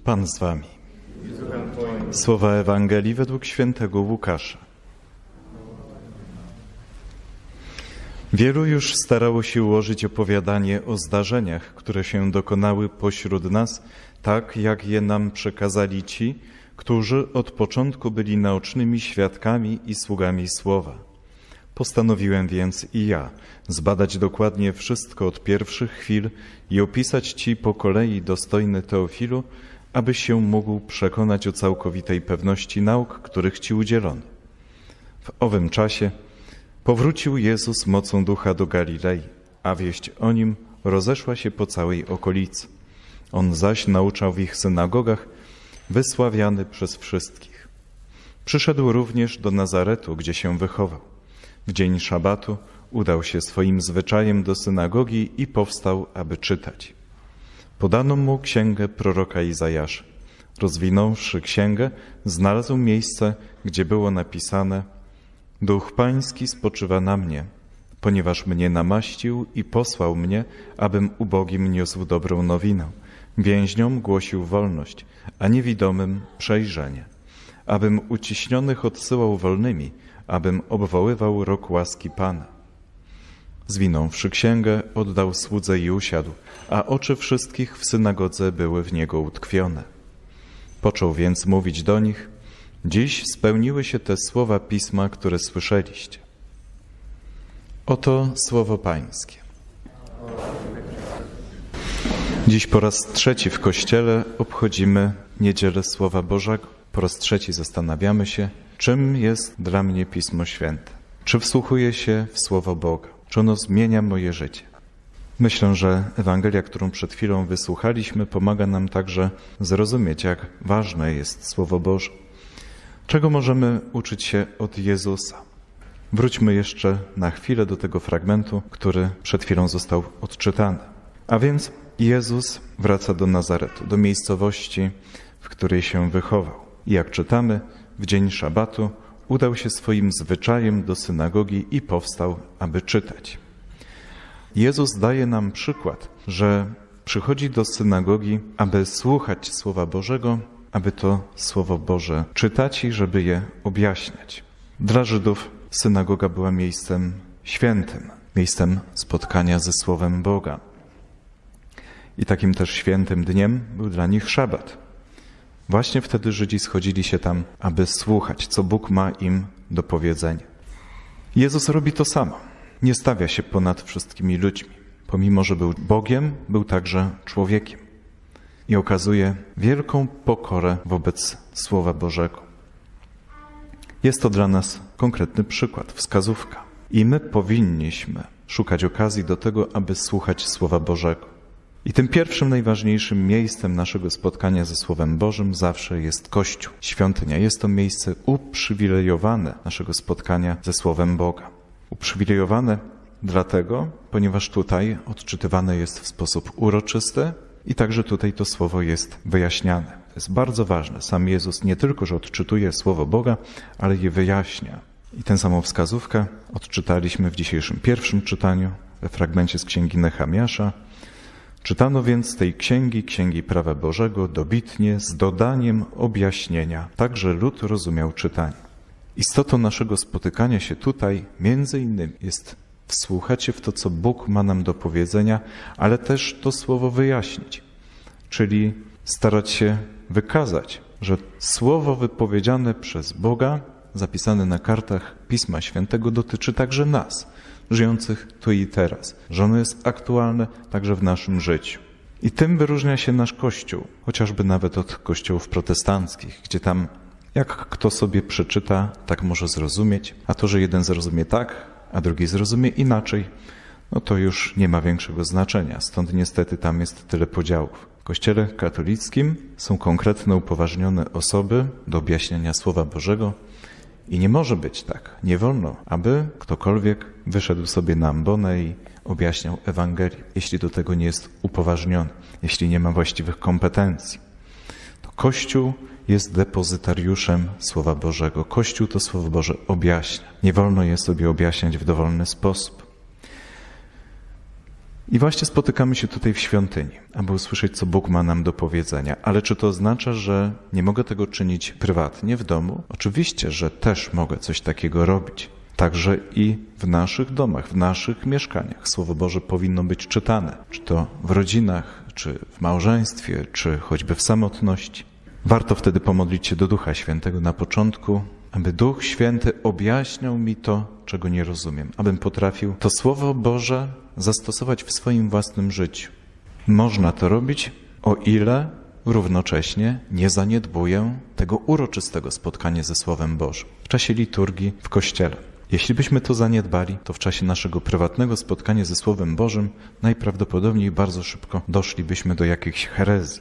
Pan z wami. Słowa Ewangelii według świętego Łukasza. Wielu już starało się ułożyć opowiadanie o zdarzeniach, które się dokonały pośród nas, tak jak je nam przekazali ci, którzy od początku byli naocznymi świadkami i sługami słowa. Postanowiłem więc i ja zbadać dokładnie wszystko od pierwszych chwil i opisać ci po kolei, dostojny Teofilu, abyś się mógł przekonać o całkowitej pewności nauk, których ci udzielono. W owym czasie powrócił Jezus mocą ducha do Galilei, a wieść o nim rozeszła się po całej okolicy. On zaś nauczał w ich synagogach, wysławiany przez wszystkich. Przyszedł również do Nazaretu, gdzie się wychował. W dzień szabatu udał się swoim zwyczajem do synagogi i powstał, aby czytać. Podano mu księgę proroka Izajasza. Rozwinąwszy księgę, znalazł miejsce, gdzie było napisane: Duch Pański spoczywa na mnie, ponieważ mnie namaścił i posłał mnie, abym ubogim niósł dobrą nowinę, więźniom głosił wolność, a niewidomym przejrzenie, abym uciśnionych odsyłał wolnymi, abym obwoływał rok łaski Pana. Zwinąwszy księgę, oddał słudze i usiadł, a oczy wszystkich w synagodze były w niego utkwione. Począł więc mówić do nich: Dziś spełniły się te słowa Pisma, które słyszeliście. Oto słowo Pańskie. Dziś po raz trzeci w Kościele obchodzimy Niedzielę Słowa Bożego. Po raz trzeci zastanawiamy się, czym jest dla mnie Pismo Święte. Czy wsłuchuję się w Słowo Boga? Czy ono zmienia moje życie? Myślę, że Ewangelia, którą przed chwilą wysłuchaliśmy, pomaga nam także zrozumieć, jak ważne jest Słowo Boże. Czego możemy uczyć się od Jezusa? Wróćmy jeszcze na chwilę do tego fragmentu, który przed chwilą został odczytany. A więc Jezus wraca do Nazaretu, do miejscowości, w której się wychował. I jak czytamy, w dzień szabatu udał się swoim zwyczajem do synagogi i powstał, aby czytać. Jezus daje nam przykład, że przychodzi do synagogi, aby słuchać Słowa Bożego, aby to Słowo Boże czytać i żeby je objaśniać. Dla Żydów synagoga była miejscem świętym, miejscem spotkania ze Słowem Boga. I takim też świętym dniem był dla nich szabat. Właśnie wtedy Żydzi schodzili się tam, aby słuchać, co Bóg ma im do powiedzenia. Jezus robi to samo. Nie stawia się ponad wszystkimi ludźmi. Pomimo, że był Bogiem, był także człowiekiem. I okazuje wielką pokorę wobec Słowa Bożego. Jest to dla nas konkretny przykład, wskazówka. I my powinniśmy szukać okazji do tego, aby słuchać Słowa Bożego. I tym pierwszym, najważniejszym miejscem naszego spotkania ze Słowem Bożym zawsze jest Kościół, świątynia. Jest to miejsce uprzywilejowane naszego spotkania ze Słowem Boga. Uprzywilejowane dlatego, ponieważ tutaj odczytywane jest w sposób uroczysty i także tutaj to Słowo jest wyjaśniane. To jest bardzo ważne. Sam Jezus nie tylko, że odczytuje Słowo Boga, ale je wyjaśnia. I tę samą wskazówkę odczytaliśmy w dzisiejszym pierwszym czytaniu, we fragmencie z Księgi Nehemiasza. Czytano więc z tej księgi Prawa Bożego dobitnie, z dodaniem objaśnienia, tak że lud rozumiał czytanie. Istotą naszego spotykania się tutaj między innymi jest wsłuchać się w to, co Bóg ma nam do powiedzenia, ale też to słowo wyjaśnić, czyli starać się wykazać, że słowo wypowiedziane przez Boga, zapisane na kartach Pisma Świętego, dotyczy także nas, żyjących tu i teraz, że ono jest aktualne także w naszym życiu. I tym wyróżnia się nasz Kościół, chociażby nawet od kościołów protestanckich, gdzie tam jak kto sobie przeczyta, tak może zrozumieć, a to, że jeden zrozumie tak, a drugi zrozumie inaczej, no to już nie ma większego znaczenia. Stąd niestety tam jest tyle podziałów. W Kościele katolickim są konkretne, upoważnione osoby do objaśniania Słowa Bożego i nie może być tak, nie wolno, aby ktokolwiek wyszedł sobie na ambonę i objaśniał Ewangelię, jeśli do tego nie jest upoważniony, jeśli nie ma właściwych kompetencji. To Kościół jest depozytariuszem Słowa Bożego. Kościół to Słowo Boże objaśnia. Nie wolno je sobie objaśniać w dowolny sposób. I właśnie spotykamy się tutaj w świątyni, aby usłyszeć, co Bóg ma nam do powiedzenia. Ale czy to oznacza, że nie mogę tego czynić prywatnie w domu? Oczywiście, że też mogę coś takiego robić. Także i w naszych domach, w naszych mieszkaniach Słowo Boże powinno być czytane. Czy to w rodzinach, czy w małżeństwie, czy choćby w samotności. Warto wtedy pomodlić się do Ducha Świętego na początku, aby Duch Święty objaśniał mi to, czego nie rozumiem. Abym potrafił to Słowo Boże zastosować w swoim własnym życiu. Można to robić, o ile równocześnie nie zaniedbuję tego uroczystego spotkania ze Słowem Bożym w czasie liturgii w Kościele. Jeśli byśmy to zaniedbali, to w czasie naszego prywatnego spotkania ze Słowem Bożym najprawdopodobniej bardzo szybko doszlibyśmy do jakichś herezji.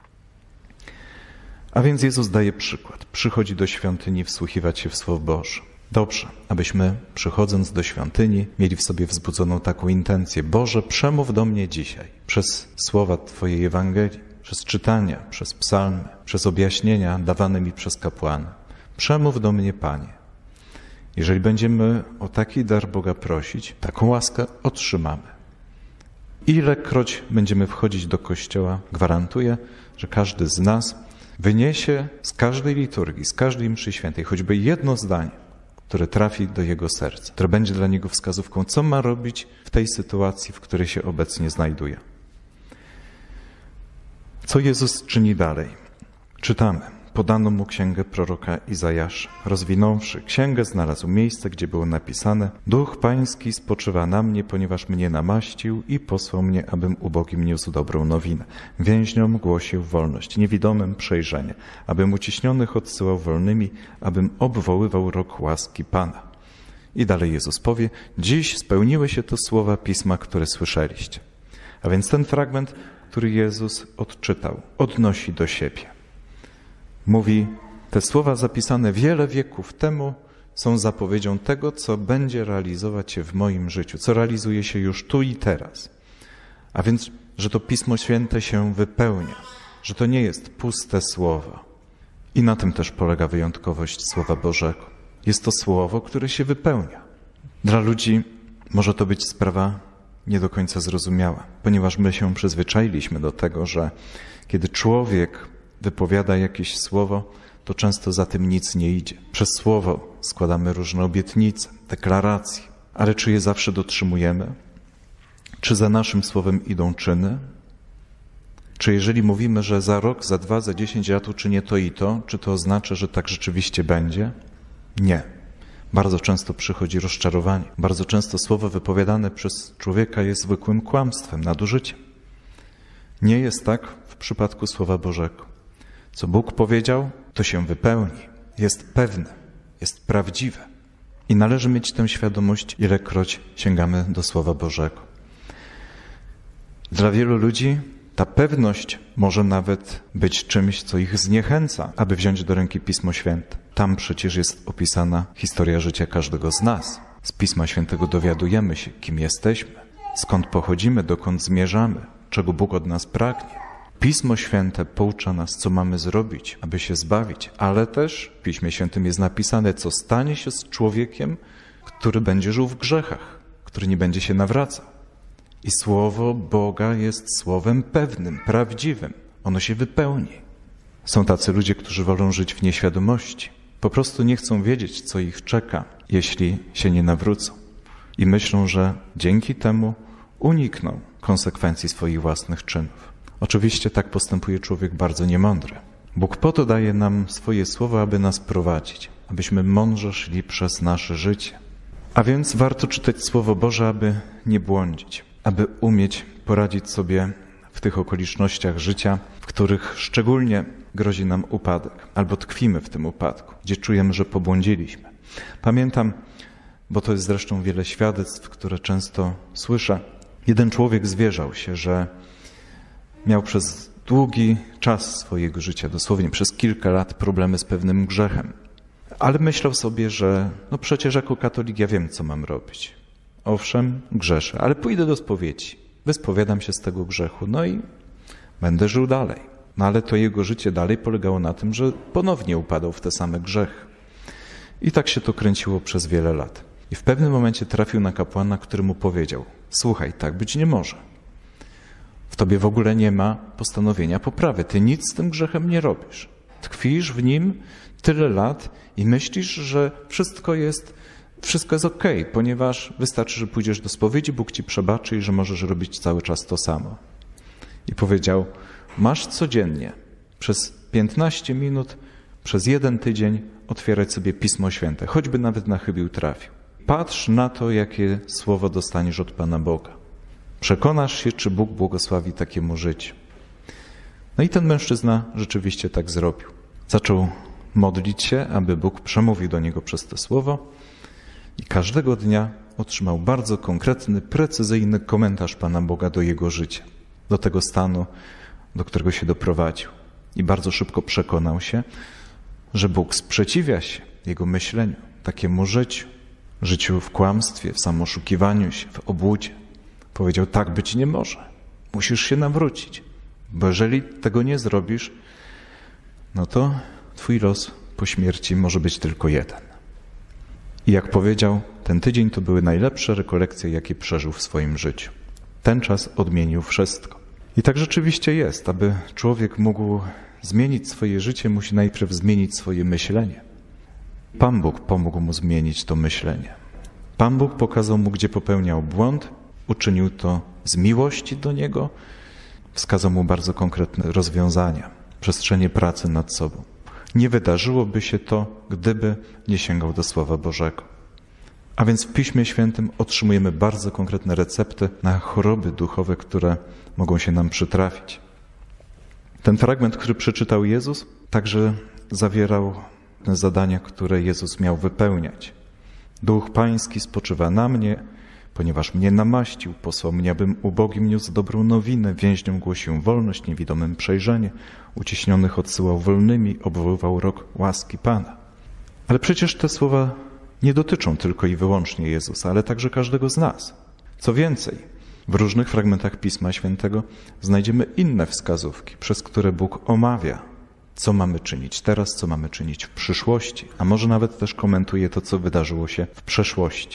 A więc Jezus daje przykład. Przychodzi do świątyni wsłuchiwać się w Słowo Boże. Dobrze, abyśmy przychodząc do świątyni mieli w sobie wzbudzoną taką intencję. Boże, przemów do mnie dzisiaj przez słowa Twojej Ewangelii, przez czytania, przez psalmy, przez objaśnienia dawane mi przez kapłana. Przemów do mnie, Panie. Jeżeli będziemy o taki dar Boga prosić, taką łaskę otrzymamy. Ilekroć będziemy wchodzić do Kościoła, gwarantuję, że każdy z nas wyniesie z każdej liturgii, z każdej mszy świętej choćby jedno zdanie, które trafi do jego serca, które będzie dla niego wskazówką, co ma robić w tej sytuacji, w której się obecnie znajduje. Co Jezus czyni dalej? Czytamy. Podano mu księgę proroka Izajasza. Rozwinąwszy księgę, znalazł miejsce, gdzie było napisane: Duch Pański spoczywa na mnie, ponieważ mnie namaścił i posłał mnie, abym ubogim niósł dobrą nowinę. Więźniom głosił wolność, niewidomym przejrzenie, abym uciśnionych odsyłał wolnymi, abym obwoływał rok łaski Pana. I dalej Jezus powie: dziś spełniły się to słowa Pisma, które słyszeliście. A więc ten fragment, który Jezus odczytał, odnosi do siebie. Mówi, te słowa zapisane wiele wieków temu są zapowiedzią tego, co będzie realizować się w moim życiu, co realizuje się już tu i teraz. A więc, że to Pismo Święte się wypełnia, że to nie jest puste słowa. I na tym też polega wyjątkowość Słowa Bożego. Jest to słowo, które się wypełnia. Dla ludzi może to być sprawa nie do końca zrozumiała, ponieważ my się przyzwyczailiśmy do tego, że kiedy człowiek wypowiada jakieś słowo, to często za tym nic nie idzie. Przez słowo składamy różne obietnice, deklaracje, ale czy je zawsze dotrzymujemy? Czy za naszym słowem idą czyny? Czy jeżeli mówimy, że za rok, za 2, za 10 lat uczynię to i to, czy to oznacza, że tak rzeczywiście będzie? Nie. Bardzo często przychodzi rozczarowanie. Bardzo często słowo wypowiadane przez człowieka jest zwykłym kłamstwem, nadużyciem. Nie jest tak w przypadku Słowa Bożego. Co Bóg powiedział, to się wypełni. Jest pewne, jest prawdziwe. I należy mieć tę świadomość, ilekroć sięgamy do Słowa Bożego. Dla wielu ludzi ta pewność może nawet być czymś, co ich zniechęca, aby wziąć do ręki Pismo Święte. Tam przecież jest opisana historia życia każdego z nas. Z Pisma Świętego dowiadujemy się, kim jesteśmy, skąd pochodzimy, dokąd zmierzamy, czego Bóg od nas pragnie. Pismo Święte poucza nas, co mamy zrobić, aby się zbawić, ale też w Piśmie Świętym jest napisane, co stanie się z człowiekiem, który będzie żył w grzechach, który nie będzie się nawracał. I Słowo Boga jest słowem pewnym, prawdziwym. Ono się wypełni. Są tacy ludzie, którzy wolą żyć w nieświadomości. Po prostu nie chcą wiedzieć, co ich czeka, jeśli się nie nawrócą. I myślą, że dzięki temu unikną konsekwencji swoich własnych czynów. Oczywiście tak postępuje człowiek bardzo niemądry. Bóg po to daje nam swoje słowo, aby nas prowadzić, abyśmy mądrze szli przez nasze życie. A więc warto czytać Słowo Boże, aby nie błądzić, aby umieć poradzić sobie w tych okolicznościach życia, w których szczególnie grozi nam upadek, albo tkwimy w tym upadku, gdzie czujemy, że pobłądziliśmy. Pamiętam, bo to jest zresztą wiele świadectw, które często słyszę. Jeden człowiek zwierzał się, że miał przez długi czas swojego życia, dosłownie przez kilka lat, problemy z pewnym grzechem. Ale myślał sobie, że no przecież jako katolik ja wiem, co mam robić. Owszem, grzeszę, ale pójdę do spowiedzi. Wyspowiadam się z tego grzechu, no i będę żył dalej. No ale to jego życie dalej polegało na tym, że ponownie upadał w te same grzechy. I tak się to kręciło przez wiele lat. I w pewnym momencie trafił na kapłana, który mu powiedział: słuchaj, tak być nie może. Tobie w ogóle nie ma postanowienia poprawy. Ty nic z tym grzechem nie robisz. Tkwisz w nim tyle lat i myślisz, że wszystko jest okej, ponieważ wystarczy, że pójdziesz do spowiedzi, Bóg ci przebaczy i że możesz robić cały czas to samo. I powiedział, masz codziennie przez 15 minut, przez 1 tydzień otwierać sobie Pismo Święte, choćby nawet na chybił trafił. Patrz na to, jakie słowo dostaniesz od Pana Boga. Przekonasz się, czy Bóg błogosławi takiemu życiu. No i ten mężczyzna rzeczywiście tak zrobił. Zaczął modlić się, aby Bóg przemówił do niego przez to słowo i każdego dnia otrzymał bardzo konkretny, precyzyjny komentarz Pana Boga do jego życia, do tego stanu, do którego się doprowadził. I bardzo szybko przekonał się, że Bóg sprzeciwia się jego myśleniu, takiemu życiu w kłamstwie, w samoszukiwaniu się, w obłudzie. Powiedział, tak być nie może. Musisz się nawrócić, bo jeżeli tego nie zrobisz, no to twój los po śmierci może być tylko jeden. I jak powiedział, ten tydzień to były najlepsze rekolekcje, jakie przeżył w swoim życiu. Ten czas odmienił wszystko. I tak rzeczywiście jest. Aby człowiek mógł zmienić swoje życie, musi najpierw zmienić swoje myślenie. Pan Bóg pomógł mu zmienić to myślenie. Pan Bóg pokazał mu, gdzie popełniał błąd, uczynił to z miłości do niego, wskazał mu bardzo konkretne rozwiązania, przestrzenie pracy nad sobą. Nie wydarzyłoby się to, gdyby nie sięgał do Słowa Bożego. A więc w Piśmie Świętym otrzymujemy bardzo konkretne recepty na choroby duchowe, które mogą się nam przytrafić. Ten fragment, który przeczytał Jezus, także zawierał zadania, które Jezus miał wypełniać. Duch Pański spoczywa na mnie, ponieważ mnie namaścił, posłał mnie, abym ubogim niósł dobrą nowinę, więźniom głosił wolność, niewidomym przejrzenie, uciśnionych odsyłał wolnymi, obwoływał rok łaski Pana. Ale przecież te słowa nie dotyczą tylko i wyłącznie Jezusa, ale także każdego z nas. Co więcej, w różnych fragmentach Pisma Świętego znajdziemy inne wskazówki, przez które Bóg omawia, co mamy czynić teraz, co mamy czynić w przyszłości, a może nawet też komentuje to, co wydarzyło się w przeszłości.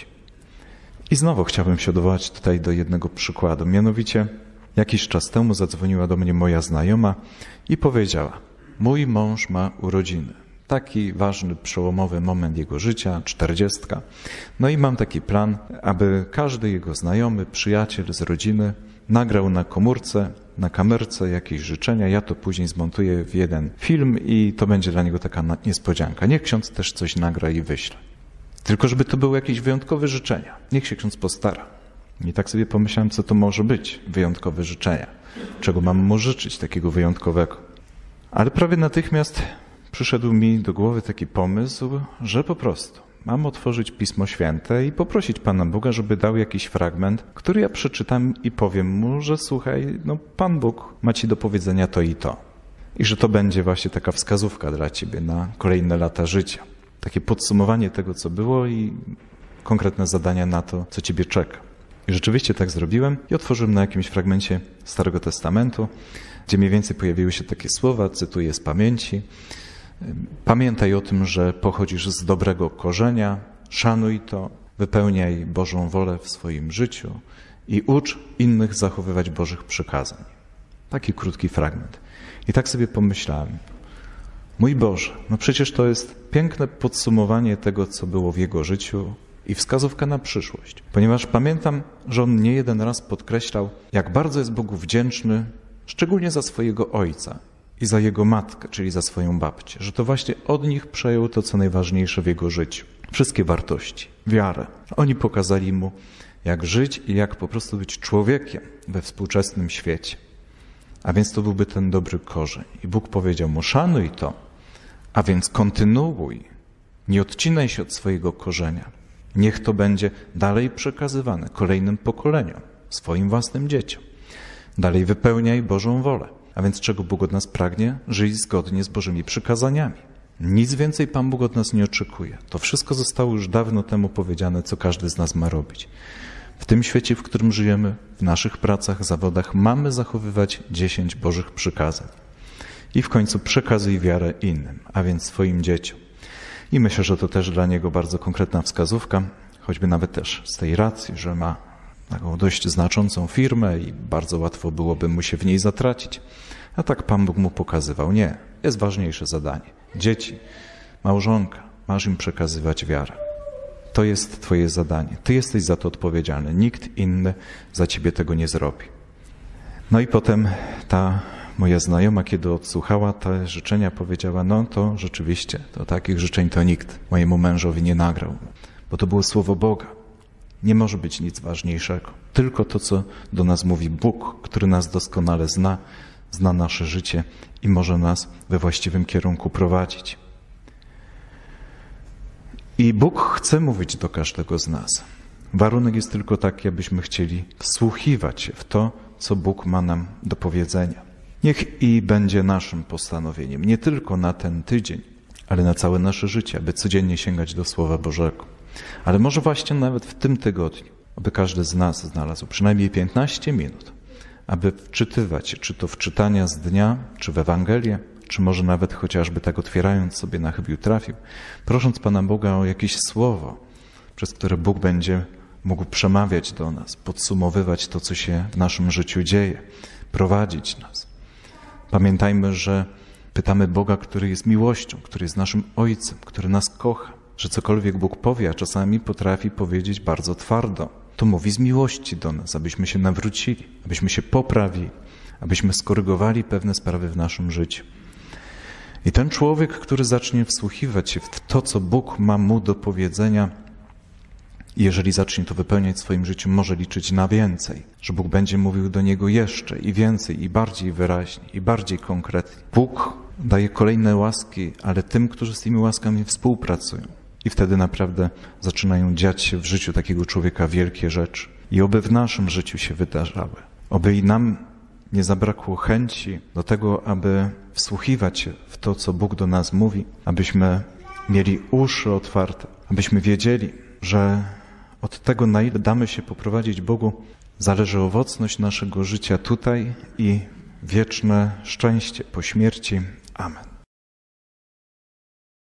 I znowu chciałbym się odwołać tutaj do jednego przykładu. Mianowicie jakiś czas temu zadzwoniła do mnie moja znajoma i powiedziała, mój mąż ma urodziny. Taki ważny, przełomowy moment jego życia, 40. No i mam taki plan, aby każdy jego znajomy, przyjaciel z rodziny nagrał na komórce, na kamerce jakieś życzenia. Ja to później zmontuję w jeden film i to będzie dla niego taka niespodzianka. Niech ksiądz też coś nagra i wyśle. Tylko żeby to były jakieś wyjątkowe życzenia. Niech się ksiądz postara. I tak sobie pomyślałem, co to może być wyjątkowe życzenia. Czego mam mu życzyć takiego wyjątkowego. Ale prawie natychmiast przyszedł mi do głowy taki pomysł, że po prostu mam otworzyć Pismo Święte i poprosić Pana Boga, żeby dał jakiś fragment, który ja przeczytam i powiem mu, że słuchaj, no Pan Bóg ma ci do powiedzenia to i to. I że to będzie właśnie taka wskazówka dla ciebie na kolejne lata życia. Takie podsumowanie tego, co było i konkretne zadania na to, co ciebie czeka. I rzeczywiście tak zrobiłem i otworzyłem na jakimś fragmencie Starego Testamentu, gdzie mniej więcej pojawiły się takie słowa, cytuję z pamięci. Pamiętaj o tym, że pochodzisz z dobrego korzenia, szanuj to, wypełniaj Bożą wolę w swoim życiu i ucz innych zachowywać Bożych przykazań. Taki krótki fragment. I tak sobie pomyślałem, mój Boże, no przecież to jest piękne podsumowanie tego, co było w jego życiu i wskazówka na przyszłość. Ponieważ pamiętam, że on nie jeden raz podkreślał, jak bardzo jest Bogu wdzięczny, szczególnie za swojego ojca i za jego matkę, czyli za swoją babcię, że to właśnie od nich przejął to, co najważniejsze w jego życiu. Wszystkie wartości, wiarę. Oni pokazali mu, jak żyć i jak po prostu być człowiekiem we współczesnym świecie. A więc to byłby ten dobry korzeń. I Bóg powiedział mu, szanuj to, a więc kontynuuj, nie odcinaj się od swojego korzenia. Niech to będzie dalej przekazywane kolejnym pokoleniom, swoim własnym dzieciom. Dalej wypełniaj Bożą wolę. A więc czego Bóg od nas pragnie? Żyć zgodnie z Bożymi przykazaniami. Nic więcej Pan Bóg od nas nie oczekuje. To wszystko zostało już dawno temu powiedziane, co każdy z nas ma robić. W tym świecie, w którym żyjemy, w naszych pracach, zawodach mamy zachowywać 10 Bożych przykazań. I w końcu przekazuj wiarę innym, a więc swoim dzieciom. I myślę, że to też dla niego bardzo konkretna wskazówka, choćby nawet też z tej racji, że ma taką dość znaczącą firmę i bardzo łatwo byłoby mu się w niej zatracić. A tak Pan Bóg mu pokazywał, nie, jest ważniejsze zadanie. Dzieci, małżonka, masz im przekazywać wiarę. To jest Twoje zadanie. Ty jesteś za to odpowiedzialny. Nikt inny za Ciebie tego nie zrobi. No i potem ta moja znajoma, kiedy odsłuchała te życzenia, powiedziała, no to rzeczywiście, to takich życzeń to nikt mojemu mężowi nie nagrał, bo to było słowo Boga. Nie może być nic ważniejszego. Tylko to, co do nas mówi Bóg, który nas doskonale zna, zna nasze życie i może nas we właściwym kierunku prowadzić. I Bóg chce mówić do każdego z nas. Warunek jest tylko taki, abyśmy chcieli wsłuchiwać się w to, co Bóg ma nam do powiedzenia. Niech i będzie naszym postanowieniem, nie tylko na ten tydzień, ale na całe nasze życie, aby codziennie sięgać do Słowa Bożego. Ale może właśnie nawet w tym tygodniu, aby każdy z nas znalazł przynajmniej 15 minut, aby wczytywać się, czy to w czytania z dnia, czy w Ewangelię, czy może nawet chociażby tak otwierając sobie na chybił trafił, prosząc Pana Boga o jakieś słowo, przez które Bóg będzie mógł przemawiać do nas, podsumowywać to, co się w naszym życiu dzieje, prowadzić nas. Pamiętajmy, że pytamy Boga, który jest miłością, który jest naszym Ojcem, który nas kocha, że cokolwiek Bóg powie, a czasami potrafi powiedzieć bardzo twardo. To mówi z miłości do nas, abyśmy się nawrócili, abyśmy się poprawili, abyśmy skorygowali pewne sprawy w naszym życiu. I ten człowiek, który zacznie wsłuchiwać się w to, co Bóg ma mu do powiedzenia, i jeżeli zacznie to wypełniać w swoim życiu, może liczyć na więcej, że Bóg będzie mówił do niego jeszcze i więcej, i bardziej wyraźnie, i bardziej konkretnie. Bóg daje kolejne łaski, ale tym, którzy z tymi łaskami współpracują. I wtedy naprawdę zaczynają dziać się w życiu takiego człowieka wielkie rzeczy. I oby w naszym życiu się wydarzały. Oby i nam nie zabrakło chęci do tego, aby wsłuchiwać się w to, co Bóg do nas mówi, abyśmy mieli uszy otwarte, abyśmy wiedzieli, że od tego, na ile damy się poprowadzić Bogu, zależy owocność naszego życia tutaj i wieczne szczęście po śmierci. Amen.